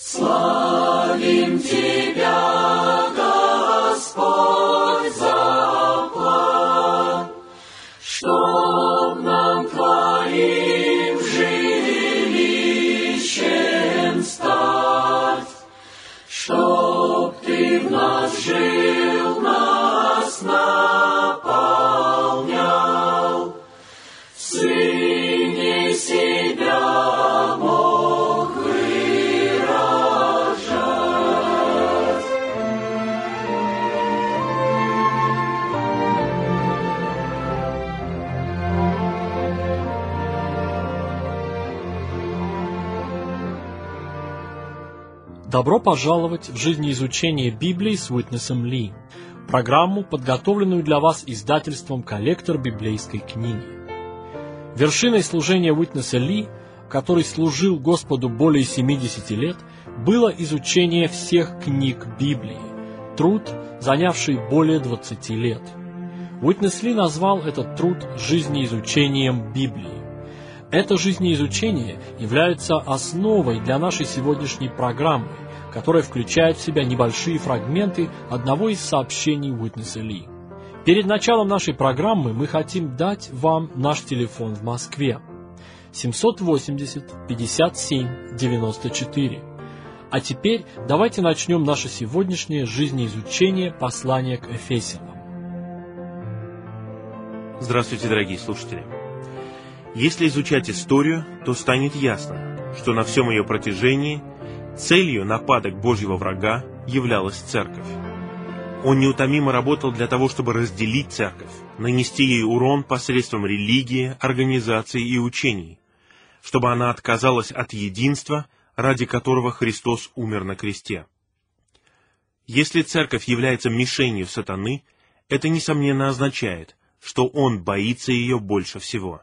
Славим Тебя, Господь, за план, чтоб нам Твоим жилищем стать, чтоб Ты в нас жил, нас наполнял, в Сыне себя мог выражать. Добро пожаловать в жизнеизучение Библии с Уитнесом Ли, программу, подготовленную для вас издательством «Коллектор библейской книги». Вершиной служения Уитнеса Ли, который служил Господу более 70 лет, было изучение всех книг Библии, труд, занявший более 20 лет. Уитнес Ли назвал этот труд жизнеизучением Библии. Это жизнеизучение является основой для нашей сегодняшней программы, которая включает в себя небольшие фрагменты одного из сообщений Уитнеса Ли. Перед началом нашей программы мы хотим дать вам наш телефон в Москве 780-57-94. А теперь давайте начнем наше сегодняшнее жизнеизучение послания к Ефесянам. Здравствуйте, дорогие слушатели! Если изучать историю, то станет ясно, что на всем ее протяжении целью нападок Божьего врага являлась церковь. Он неутомимо работал для того, чтобы разделить церковь, нанести ей урон посредством религии, организаций и учений, чтобы она отказалась от единства, ради которого Христос умер на кресте. Если церковь является мишенью сатаны, это, несомненно, означает, что он боится ее больше всего.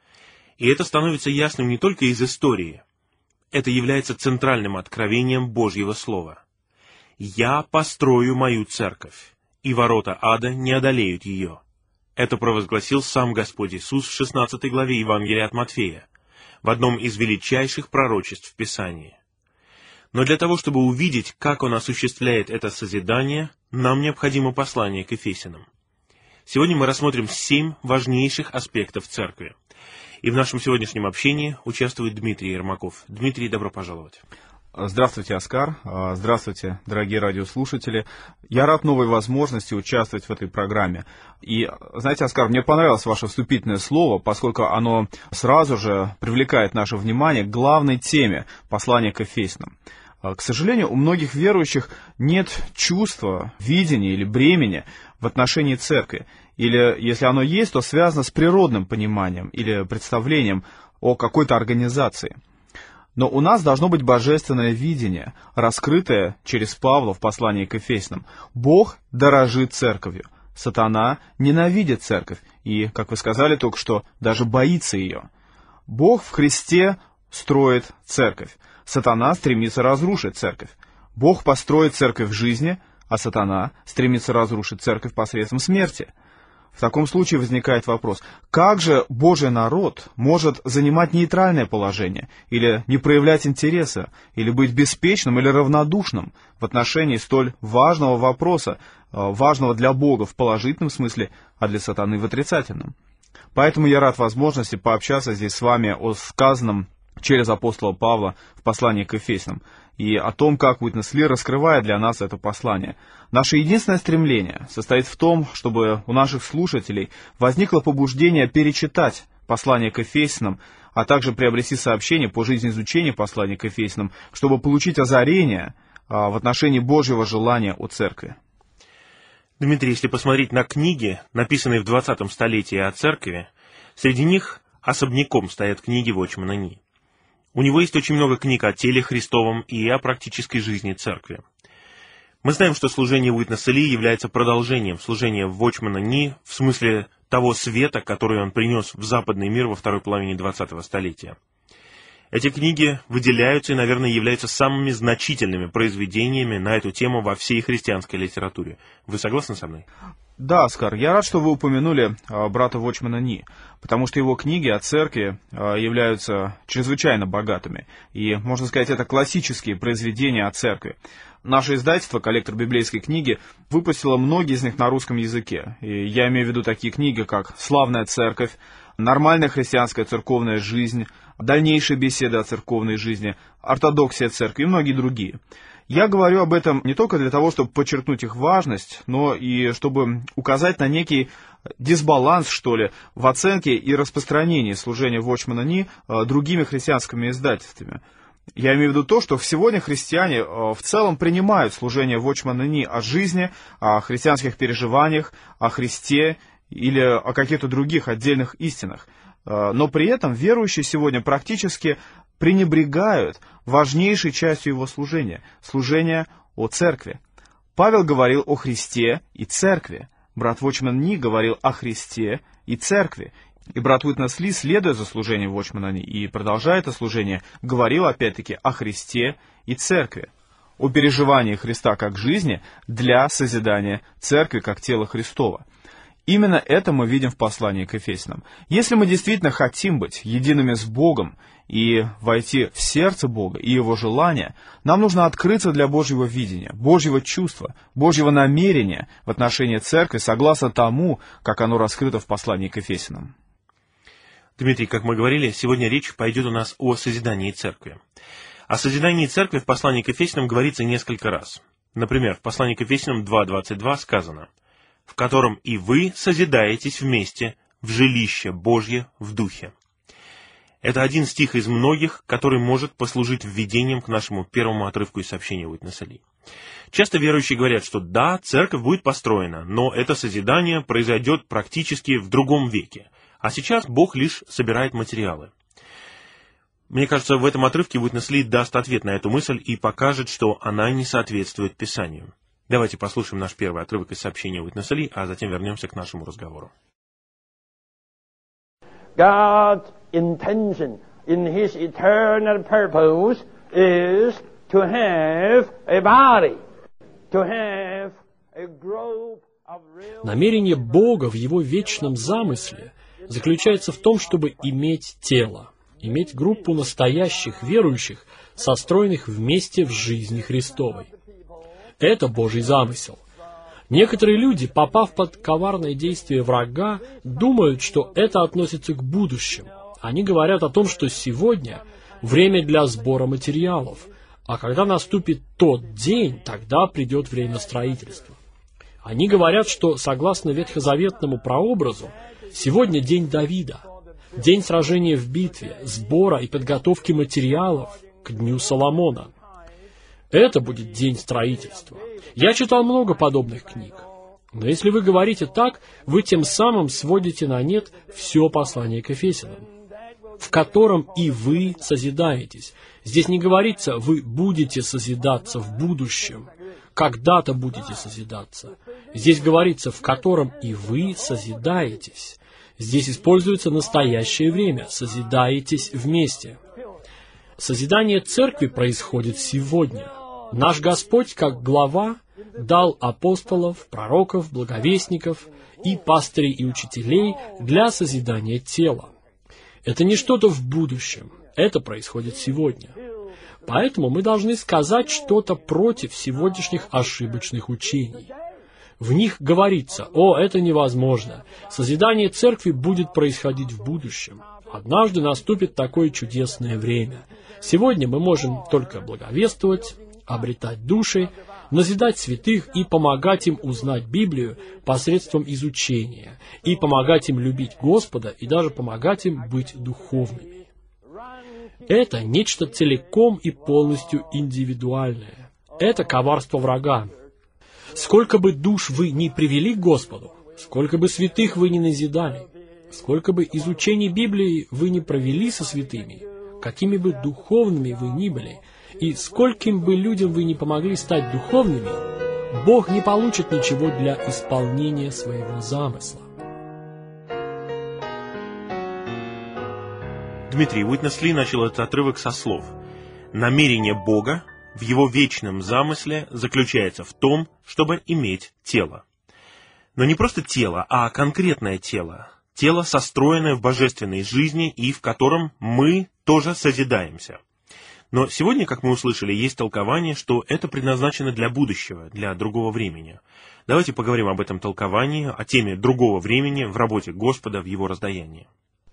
И это становится ясным не только из истории. Это является центральным откровением Божьего Слова. «Я построю мою церковь, и ворота ада не одолеют ее». Это провозгласил сам Господь Иисус в 16 главе Евангелия от Матфея, в одном из величайших пророчеств в Писании. Но для того, чтобы увидеть, как Он осуществляет это созидание, нам необходимо послание к Ефесянам. Сегодня мы рассмотрим 7 важнейших аспектов церкви. И в нашем сегодняшнем общении участвует Дмитрий Ермаков. Дмитрий, добро пожаловать. Здравствуйте, Оскар. Здравствуйте, дорогие радиослушатели. Я рад новой возможности участвовать в этой программе. И, знаете, Оскар, мне понравилось ваше вступительное слово, поскольку оно сразу же привлекает наше внимание к главной теме послания к Ефесянам. К сожалению, у многих верующих нет чувства, видения или бремени в отношении церкви. Или, если оно есть, то связано с природным пониманием или представлением о какой-то организации. Но у нас должно быть божественное видение, раскрытое через Павла в послании к Ефесянам. Бог дорожит церковью, сатана ненавидит церковь и, как вы сказали только что, даже боится ее. Бог в Христе строит церковь, сатана стремится разрушить церковь. Бог построит церковь в жизни, а сатана стремится разрушить церковь посредством смерти. В таком случае возникает вопрос, как же Божий народ может занимать нейтральное положение, или не проявлять интереса, или быть беспечным или равнодушным в отношении столь важного вопроса, важного для Бога в положительном смысле, а для сатаны в отрицательном. Поэтому я рад возможности пообщаться здесь с вами о сказанном через апостола Павла в послании к Ефесянам, и о том, как Уитнес Ли раскрывает для нас это послание. Наше единственное стремление состоит в том, чтобы у наших слушателей возникло побуждение перечитать послание к Ефесянам, а также приобрести сообщение по жизнеизучению послания к Ефесянам, чтобы получить озарение в отношении Божьего желания о церкви. Дмитрий, если посмотреть на книги, написанные в 20 столетии о церкви, среди них особняком стоят книги Watchman Nee. У него есть очень много книг о теле Христовом и о практической жизни церкви. Мы знаем, что служение Уитнеса Ли является продолжением служения Watchman Nee в смысле того света, который он принес в западный мир во второй половине 20-го столетия. Эти книги выделяются и, наверное, являются самыми значительными произведениями на эту тему во всей христианской литературе. Вы согласны со мной? Да, Оскар, я рад, что вы упомянули брата Watchman Nee, потому что его книги о церкви являются чрезвычайно богатыми. И, можно сказать, это классические произведения о церкви. Наше издательство «Коллектор библейской книги» выпустило многие из них на русском языке. И я имею в виду такие книги, как «Славная церковь», «Нормальная христианская церковная жизнь», «Дальнейшие беседы о церковной жизни», «Ортодоксия церкви» и многие другие. Я говорю об этом не только для того, чтобы подчеркнуть их важность, но и чтобы указать на некий дисбаланс, что ли, в оценке и распространении служения Watchman Nee другими христианскими издательствами. Я имею в виду то, что сегодня христиане в целом принимают служение Watchman Nee о жизни, о христианских переживаниях, о Христе или о каких-то других отдельных истинах. Но при этом верующие сегодня практически пренебрегают важнейшей частью его служения — служения о церкви. Павел говорил о Христе и церкви. Брат Watchman Nee говорил о Христе и церкви. И брат Уитнес Ли, следуя за служением Watchman Nee и продолжая это служение, говорил опять-таки о Христе и церкви, о переживании Христа как жизни для созидания церкви как тела Христова. Именно это мы видим в послании к Ефесянам. Если мы действительно хотим быть едиными с Богом и войти в сердце Бога и Его желания, нам нужно открыться для Божьего видения, Божьего чувства, Божьего намерения в отношении церкви, согласно тому, как оно раскрыто в послании к Ефесянам. Дмитрий, как мы говорили, сегодня речь пойдет у нас о созидании церкви. О созидании церкви в послании к Ефесянам говорится несколько раз. Например, в послании к Ефесянам 2:22 сказано: «В котором и вы созидаетесь вместе в жилище Божье в Духе». Это один стих из многих, который может послужить введением к нашему первому отрывку из сообщения Уитнеса Ли. Часто верующие говорят, что да, церковь будет построена, но это созидание произойдет практически в другом веке, а сейчас Бог лишь собирает материалы. Мне кажется, в этом отрывке Уитнес Ли даст ответ на эту мысль и покажет, что она не соответствует Писанию. Давайте послушаем наш первый отрывок из сообщения Уитнеса Ли, а затем вернемся к нашему разговору. God's intention in His eternal purpose is to have a body, to have a group of real... Намерение Бога в Его вечном замысле заключается в том, чтобы иметь тело, иметь группу настоящих верующих, состроенных вместе в жизни Христовой. Это Божий замысел. Некоторые люди, попав под коварное действие врага, думают, что это относится к будущему. Они говорят о том, что сегодня время для сбора материалов, а когда наступит тот день, тогда придет время строительства. Они говорят, что, согласно ветхозаветному прообразу, сегодня день Давида, день сражения в битве, сбора и подготовки материалов к дню Соломона. Это будет день строительства. Я читал много подобных книг. Но если вы говорите так, вы тем самым сводите на нет все послание к Ефесянам, в котором и вы созидаетесь. Здесь не говорится, вы будете созидаться в будущем, когда-то будете созидаться. Здесь говорится, в котором и вы созидаетесь. Здесь используется настоящее время, созидаетесь вместе. Созидание церкви происходит сегодня. Наш Господь, как глава, дал апостолов, пророков, благовестников и пастырей и учителей для созидания тела. Это не что-то в будущем, это происходит сегодня. Поэтому мы должны сказать что-то против сегодняшних ошибочных учений. В них говорится: «О, это невозможно, созидание церкви будет происходить в будущем. Однажды наступит такое чудесное время. Сегодня мы можем только благовествовать, обретать души, назидать святых и помогать им узнать Библию посредством изучения, и помогать им любить Господа, и даже помогать им быть духовными». Это нечто целиком и полностью индивидуальное. Это коварство врага. Сколько бы душ вы ни привели к Господу, сколько бы святых вы ни назидали, сколько бы изучений Библии вы ни провели со святыми, какими бы духовными вы ни были, и скольким бы людям вы не помогли стать духовными, Бог не получит ничего для исполнения своего замысла. Дмитрий, Уитнес Ли начал этот отрывок со слов: «Намерение Бога в Его вечном замысле заключается в том, чтобы иметь тело». Но не просто тело, а конкретное тело. Тело, состроенное в божественной жизни и в котором мы тоже созидаемся. Но сегодня, как мы услышали, есть толкование, что это предназначено для будущего, для другого времени. Давайте поговорим об этом толковании, о теме другого времени в работе Господа в Его раздаянии.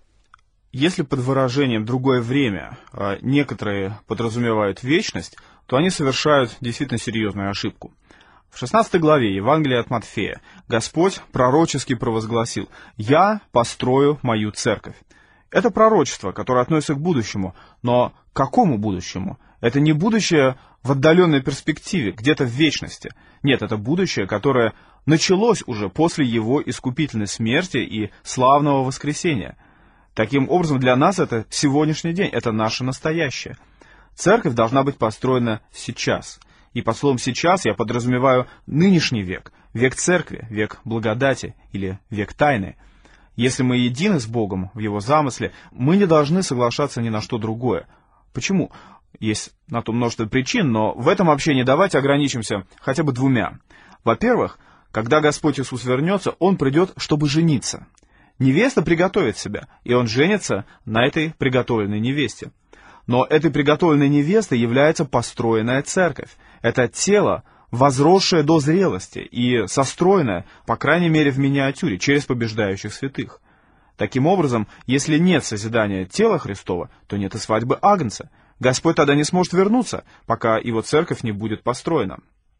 Если под выражением «другое время» некоторые подразумевают вечность, то они совершают действительно серьезную ошибку. В 16 главе Евангелия от Матфея Господь пророчески провозгласил: «Я построю мою церковь». Это пророчество, которое относится к будущему, но к какому будущему? Это не будущее в отдаленной перспективе, где-то в вечности. Нет, это будущее, которое началось уже после Его искупительной смерти и славного воскресения. Таким образом, для нас это сегодняшний день, это наше настоящее. Церковь должна быть построена сейчас. И под словом «сейчас» я подразумеваю нынешний век, век церкви, век благодати или век тайны. Если мы едины с Богом в Его замысле, мы не должны соглашаться ни на что другое. Почему? Есть на то множество причин, но в этом общении давайте ограничимся хотя бы двумя. Во-первых, когда Господь Иисус вернется, Он придет, чтобы жениться. Невеста приготовит себя, и Он женится на этой приготовленной невесте. Но этой приготовленной невестой является построенная церковь. Это тело, возросшее до зрелости и состроенное, по крайней мере, в миниатюре, через побеждающих святых. Таким образом, если нет созидания тела Христова, то нет и свадьбы Агнца. Господь тогда не сможет вернуться, пока Его церковь не будет построена.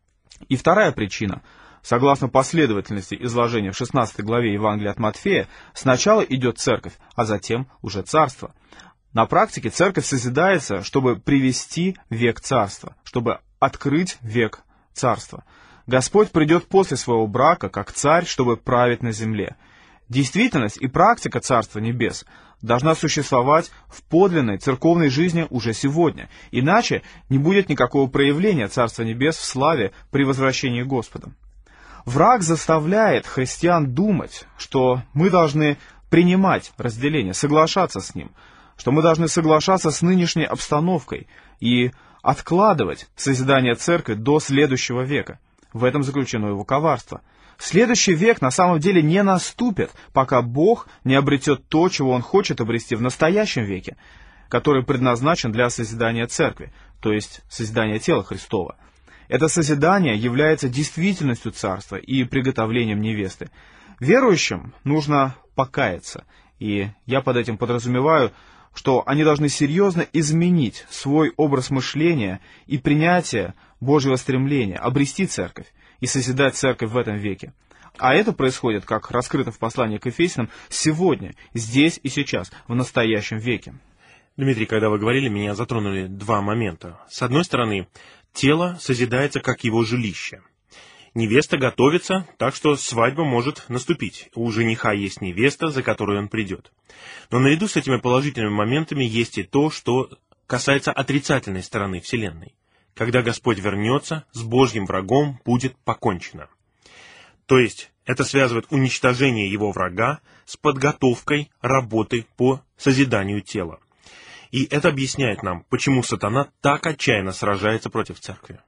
И вторая причина. Согласно последовательности изложения в 16 главе Евангелия от Матфея, сначала идет церковь, а затем уже царство. На практике церковь созидается, чтобы привести век царства, чтобы открыть век царства. Господь придет после своего брака, как царь, чтобы править на земле. Действительность и практика Царства Небес должна существовать в подлинной церковной жизни уже сегодня, иначе не будет никакого проявления Царства Небес в славе при возвращении Господа. Враг заставляет христиан думать, что мы должны принимать разделение, соглашаться с ним, что мы должны соглашаться с нынешней обстановкой и откладывать созидание церкви до следующего века. В этом заключено его коварство. Следующий век на самом деле не наступит, пока Бог не обретет то, чего Он хочет обрести в настоящем веке, который предназначен для созидания церкви, то есть созидания тела Христова. Это созидание является действительностью царства и приготовлением невесты. Верующим нужно покаяться, и я под этим подразумеваю, что они должны серьезно изменить свой образ мышления и принятие Божьего стремления, обрести церковь и созидать церковь в этом веке. А это происходит, как раскрыто в послании к Ефесянам, сегодня, здесь и сейчас, в настоящем веке. Дмитрий, когда вы говорили, меня затронули два момента. С одной стороны, тело созидается как его жилище. Невеста готовится, так что свадьба может наступить. У жениха есть невеста, за которой он придет. Но наряду с этими положительными моментами есть и то, что касается отрицательной стороны Вселенной. Когда Господь вернется, с Божьим врагом будет покончено. То есть это связывает уничтожение его врага с подготовкой работы по созиданию тела. И это объясняет нам, почему сатана так отчаянно сражается против церкви.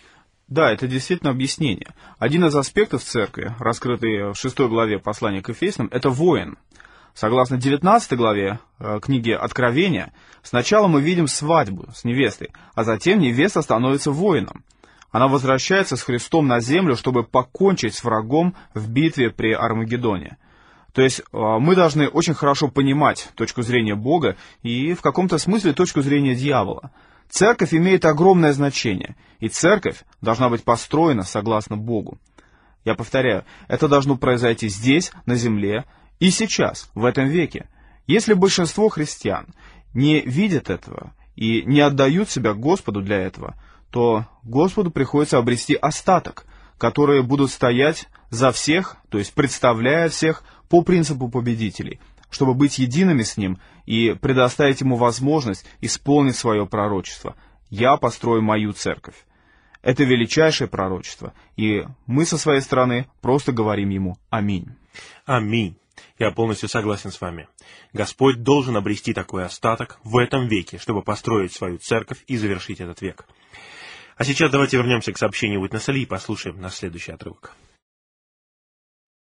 Да, это действительно объяснение. Один из аспектов церкви, раскрытый в 6 главе послания к Ефесянам, это воин. Согласно 19 главе книги Откровения, сначала мы видим свадьбу с невестой, а затем невеста становится воином. Она возвращается с Христом на землю, чтобы покончить с врагом в битве при Армагеддоне. То есть мы должны очень хорошо понимать точку зрения Бога и в каком-то смысле точку зрения дьявола. Церковь имеет огромное значение, и церковь должна быть построена согласно Богу. Я повторяю, это должно произойти здесь, на земле, и сейчас, в этом веке. Если большинство христиан не видят этого и не отдают себя Господу для этого, то Господу приходится обрести остаток, которые будут стоять за всех, то есть представляя всех по принципу победителей, чтобы быть едиными с Ним и предоставить Ему возможность исполнить свое пророчество. «Я построю мою церковь». Это величайшее пророчество, и мы со своей стороны просто говорим Ему «Аминь». Аминь. Я полностью согласен с вами. Господь должен обрести такой остаток в этом веке, чтобы построить свою церковь и завершить этот век. А сейчас давайте вернемся к сообщению Уитнеса Ли и послушаем наш следующий отрывок.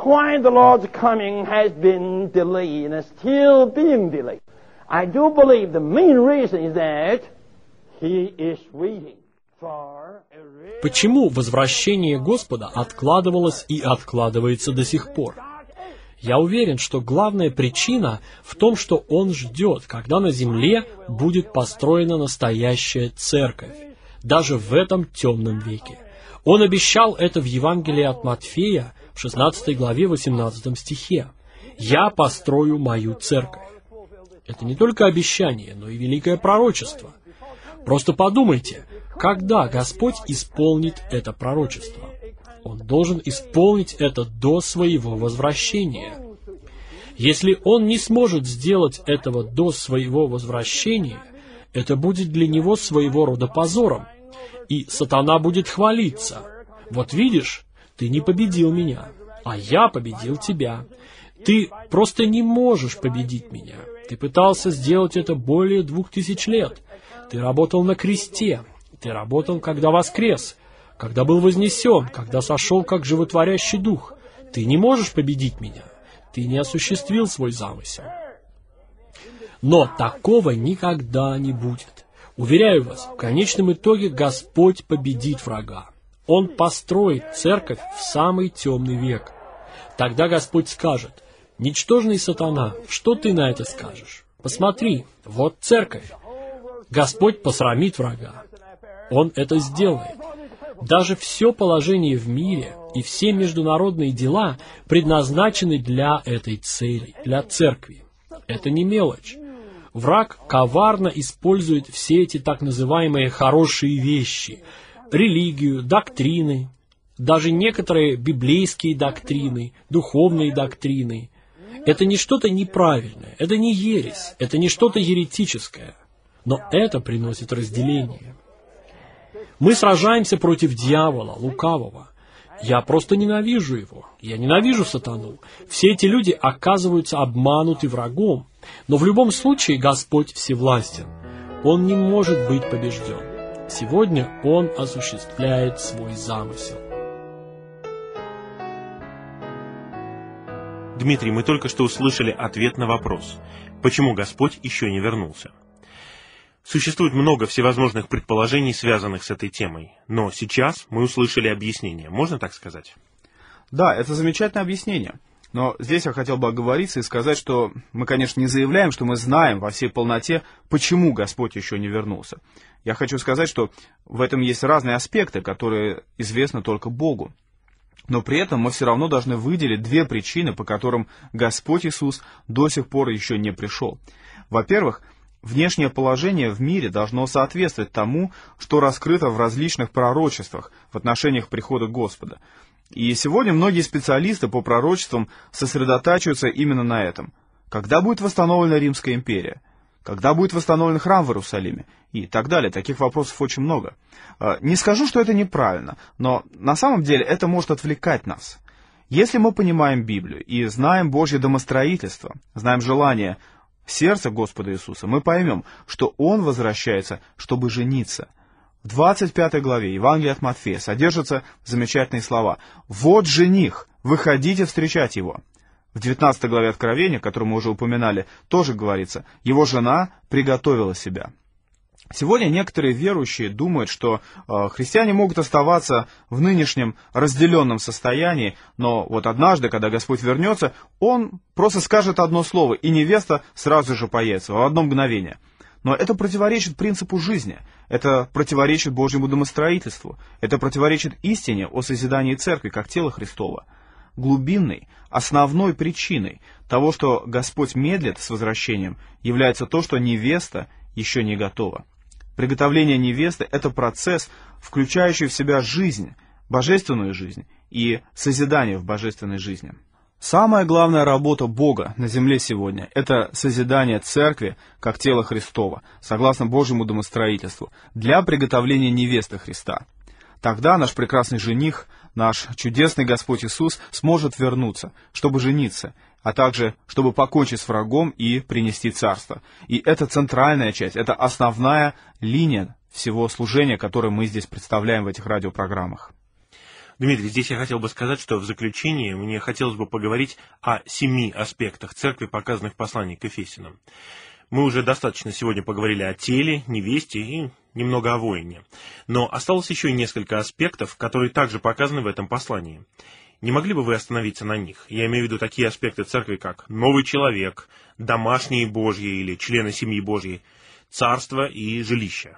why the Lord's coming has been delayed and is still being delayed. I do believe the main reason is that He is waiting for a real... Почему возвращение Господа откладывалось и откладывается до сих пор? Я уверен, что главная причина в том, что Он ждет, когда на земле будет построена настоящая церковь, даже в этом темном веке. Он обещал это в Евангелии от Матфея, в 16 главе 18 стихе. «Я построю мою церковь». Это не только обещание, но и великое пророчество. Просто подумайте, когда Господь исполнит это пророчество? Он должен исполнить это до своего возвращения. Если Он не сможет сделать этого до своего возвращения, это будет для Него своего рода позором, и сатана будет хвалиться. «Вот видишь, ты не победил меня, а я победил тебя. Ты просто не можешь победить меня. Ты пытался сделать это более 2000 лет. Ты работал на кресте. Ты работал, когда воскрес, когда был вознесен, когда сошел как животворящий дух. Ты не можешь победить меня. Ты не осуществил свой замысел». Но такого никогда не будет. Уверяю вас, в конечном итоге Господь победит врага. Он построит церковь в самый темный век. Тогда Господь скажет: «Ничтожный сатана, что ты на это скажешь? Посмотри, вот церковь». Господь посрамит врага. Он это сделает. Даже все положение в мире и все международные дела предназначены для этой цели, для церкви. Это не мелочь. Враг коварно использует все эти так называемые хорошие вещи, религию, доктрины, даже некоторые библейские доктрины, духовные доктрины. Это не что-то неправильное, это не ересь, это не что-то еретическое, но это приносит разделение. Мы сражаемся против дьявола, лукавого. Я просто ненавижу его, я ненавижу сатану. Все эти люди оказываются обмануты врагом, но в любом случае Господь всевластен. Он не может быть побежден. Сегодня Он осуществляет свой замысел. Дмитрий, мы только что услышали ответ на вопрос, почему Господь еще не вернулся. Существует много всевозможных предположений, связанных с этой темой, но сейчас мы услышали объяснение. Можно так сказать? Да, это замечательное объяснение. Но здесь я хотел бы оговориться и сказать, что мы, конечно, не заявляем, что мы знаем во всей полноте, почему Господь еще не вернулся. Я хочу сказать, что в этом есть разные аспекты, которые известны только Богу. Но при этом мы все равно должны выделить две причины, по которым Господь Иисус до сих пор еще не пришел. Во-первых, внешнее положение в мире должно соответствовать тому, что раскрыто в различных пророчествах в отношениях прихода Господа. И сегодня многие специалисты по пророчествам сосредотачиваются именно на этом. Когда будет восстановлена Римская империя? Когда будет восстановлен храм в Иерусалиме? И так далее. Таких вопросов очень много. Не скажу, что это неправильно, но на самом деле это может отвлекать нас. Если мы понимаем Библию и знаем Божье домостроительство, знаем желание сердца Господа Иисуса, мы поймем, что Он возвращается, чтобы жениться. В 25 главе Евангелия от Матфея содержатся замечательные слова: «Вот жених, выходите встречать его». В 19 главе Откровения, которую мы уже упоминали, тоже говорится: «Его жена приготовила себя». Сегодня некоторые верующие думают, что христиане могут оставаться в нынешнем разделенном состоянии, но вот однажды, когда Господь вернется, Он просто скажет одно слово, и невеста сразу же появится в одно мгновение. Но это противоречит принципу жизни, это противоречит Божьему домостроительству, это противоречит истине о созидании церкви как тела Христова. Глубинной, основной причиной того, что Господь медлит с возвращением, является то, что невеста еще не готова. Приготовление невесты – это процесс, включающий в себя жизнь, божественную жизнь и созидание в божественной жизни. Самая главная работа Бога на земле сегодня – это созидание церкви как тела Христова, согласно Божьему домостроительству, для приготовления невесты Христа. Тогда наш прекрасный жених, наш чудесный Господь Иисус сможет вернуться, чтобы жениться, а также чтобы покончить с врагом и принести царство. И это центральная часть, это основная линия всего служения, которое мы здесь представляем в этих радиопрограммах. Дмитрий, здесь я хотел бы сказать, что в заключение мне хотелось бы поговорить о 7 аспектах церкви, показанных в послании к Ефесянам. Мы уже достаточно сегодня поговорили о теле, невесте и немного о воине. Но осталось еще несколько аспектов, которые также показаны в этом послании. Не могли бы вы остановиться на них? Я имею в виду такие аспекты церкви, как новый человек, домашние Божьи или члены семьи Божьей, царство и жилище.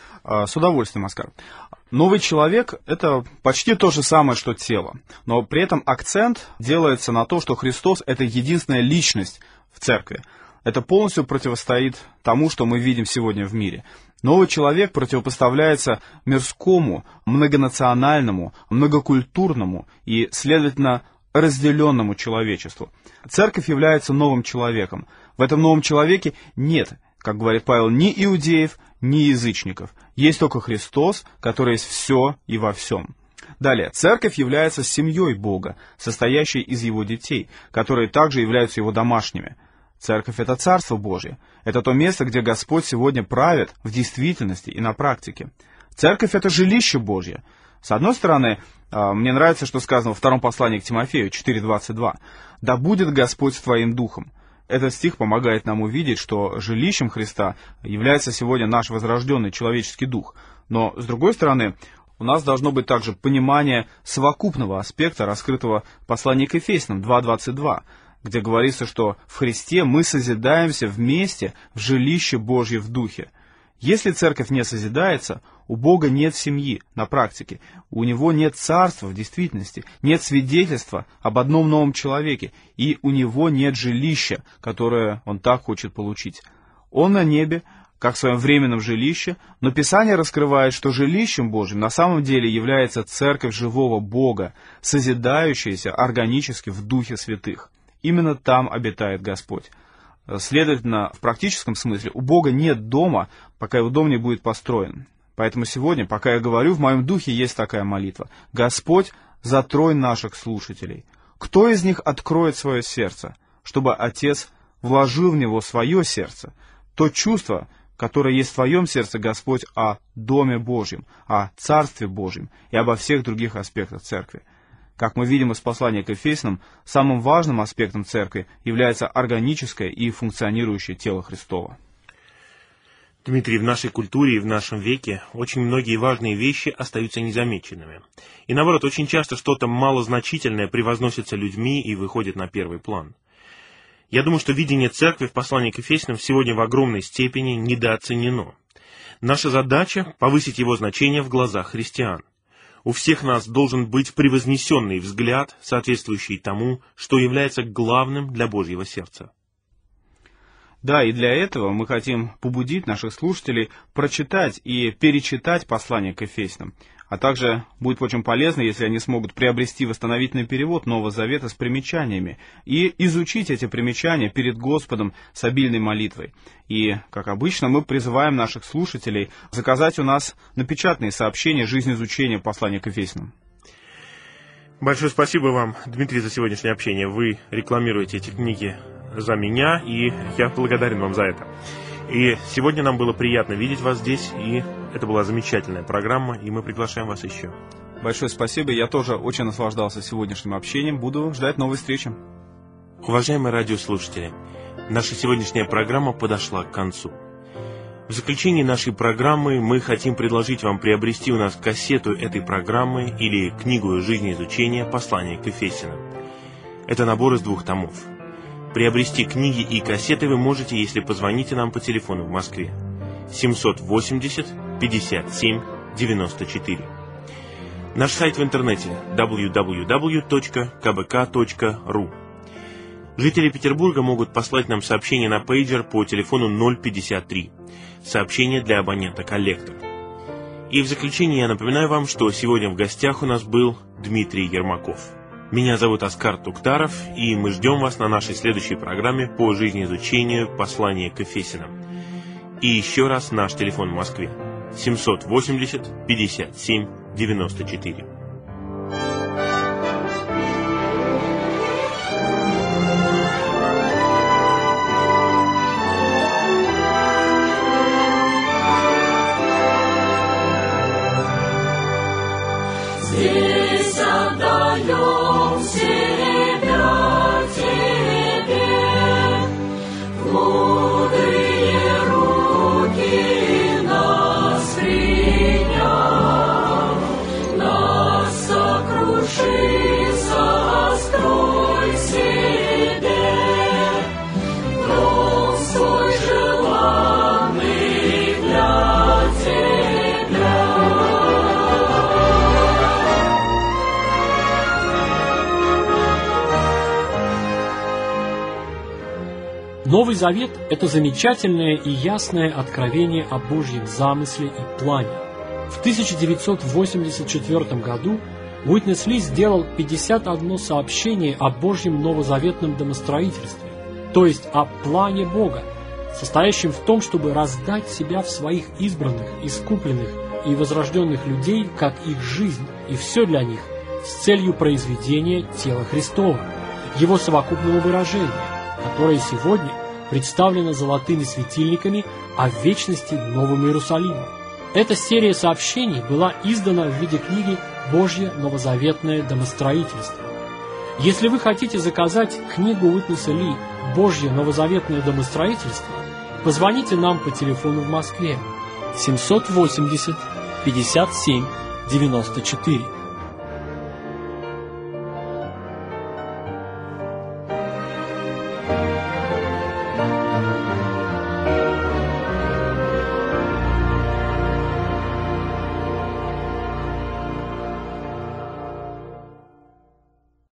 С удовольствием, Оскар. Новый человек – это почти то же самое, что тело. Но при этом акцент делается на то, что Христос – это единственная личность в церкви. Это полностью противостоит тому, что мы видим сегодня в мире. Новый человек противопоставляется мирскому, многонациональному, многокультурному и, следовательно, разделенному человечеству. Церковь является новым человеком. В этом новом человеке нет, как говорит Павел, ни иудеев, ни язычников. Есть только Христос, который есть все и во всем. Далее, церковь является семьей Бога, состоящей из Его детей, которые также являются Его домашними. Церковь — это Царство Божие. Это то место, где Господь сегодня правит в действительности и на практике. Церковь — это жилище Божье. С одной стороны, мне нравится, что сказано во втором послании к Тимофею 4:22. «Да будет Господь с твоим духом». Этот стих помогает нам увидеть, что жилищем Христа является сегодня наш возрожденный человеческий дух. Но, с другой стороны, у нас должно быть также понимание совокупного аспекта, раскрытого в послании к Ефесянам 2:22, где говорится, что в Христе мы созидаемся вместе в жилище Божье в духе. Если церковь не созидается, у Бога нет семьи на практике, у Него нет царства в действительности, нет свидетельства об одном новом человеке, и у Него нет жилища, которое Он так хочет получить. Он на небе, как в своем временном жилище, но Писание раскрывает, что жилищем Божьим на самом деле является церковь живого Бога, созидающаяся органически в Духе Святых. Именно там обитает Господь. Следовательно, в практическом смысле у Бога нет дома, пока Его дом не будет построен. Поэтому сегодня, пока я говорю, в моем духе есть такая молитва. «Господь, затрой наших слушателей». Кто из них откроет свое сердце, чтобы Отец вложил в него свое сердце? То чувство, которое есть в твоем сердце, Господь, о Доме Божьем, о Царстве Божьем и обо всех других аспектах Церкви. Как мы видим из послания к Ефесянам, самым важным аспектом Церкви является органическое и функционирующее тело Христово. Дмитрий, в нашей культуре и в нашем веке очень многие важные вещи остаются незамеченными. И наоборот, очень часто что-то малозначительное превозносится людьми и выходит на первый план. Я думаю, что видение Церкви в послании к Ефесянам сегодня в огромной степени недооценено. Наша задача — повысить его значение в глазах христиан. У всех нас должен быть превознесенный взгляд, соответствующий тому, что является главным для Божьего сердца. Да, и для этого мы хотим побудить наших слушателей прочитать и перечитать послание к Ефесянам. А также будет очень полезно, если они смогут приобрести восстановительный перевод Нового Завета с примечаниями и изучить эти примечания перед Господом с обильной молитвой. И, как обычно, мы призываем наших слушателей заказать у нас напечатанные сообщения жизнеизучения послания к Ефесянам. Большое спасибо вам, Дмитрий, за сегодняшнее общение. Вы рекламируете эти книги за меня, и я благодарен вам за это. И сегодня нам было приятно видеть вас здесь, и это была замечательная программа, и мы приглашаем вас еще. Большое спасибо, я тоже очень наслаждался сегодняшним общением, буду ждать новой встречи. Уважаемые радиослушатели, наша сегодняшняя программа подошла к концу. В заключении нашей программы мы хотим предложить вам приобрести у нас кассету этой программы или книгу жизнеизучения «Послание к Ефесянам». Это набор из 2 томов. Приобрести книги и кассеты вы можете, если позвоните нам по телефону в Москве 780 57 94. Наш сайт в интернете www.kbk.ru. Жители Петербурга могут послать нам сообщение на пейджер по телефону 053. Сообщение для абонента «Коллектор». И в заключение я напоминаю вам, что сегодня в гостях у нас был Дмитрий Ермаков. Меня зовут Оскар Туктаров, и мы ждем вас на нашей следующей программе по жизнеизучению послания к Ефесянам. И еще раз наш телефон в Москве 780 57 94. Здесь Отдаем себя Тебе, в мудрые руки нас приняв, нас сокруши, сострой себе, дом свой желанный для Тебя. Новый Завет – это замечательное и ясное откровение о Божьем замысле и плане. В 1984 году Уитнес Ли сделал 51 сообщение о Божьем новозаветном домостроительстве, то есть о плане Бога, состоящем в том, чтобы раздать себя в своих избранных, искупленных и возрожденных людей, как их жизнь, и все для них, с целью произведения тела Христова, его совокупного выражения, которое сегодня представлено золотыми светильниками, а в вечности Новым Иерусалимом. Эта серия сообщений была издана в виде книги «Божье новозаветное домостроительство». Если вы хотите заказать книгу Уитнеса Ли «Божье новозаветное домостроительство», позвоните нам по телефону в Москве 780 57 94